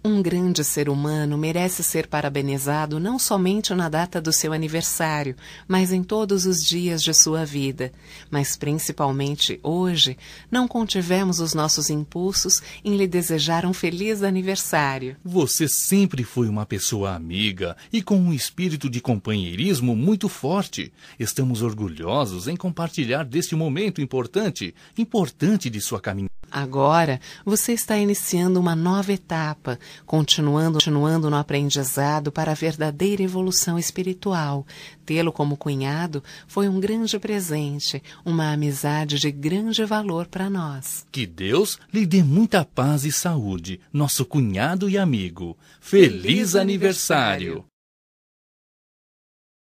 Um grande ser humano merece ser parabenizado não somente na data do seu aniversário, mas em todos os dias de sua vida. Mas principalmente hoje, não contivemos os nossos impulsos em lhe desejar um feliz aniversário. Você sempre foi uma pessoa amiga e com um espírito de companheirismo muito forte. Estamos orgulhosos em compartilhar deste momento importante de sua caminhada. Agora, você está iniciando uma nova etapa, continuando no aprendizado para a verdadeira evolução espiritual. Tê-lo como cunhado foi um grande presente, uma amizade de grande valor para nós. Que Deus lhe dê muita paz e saúde, nosso cunhado e amigo. Feliz aniversário!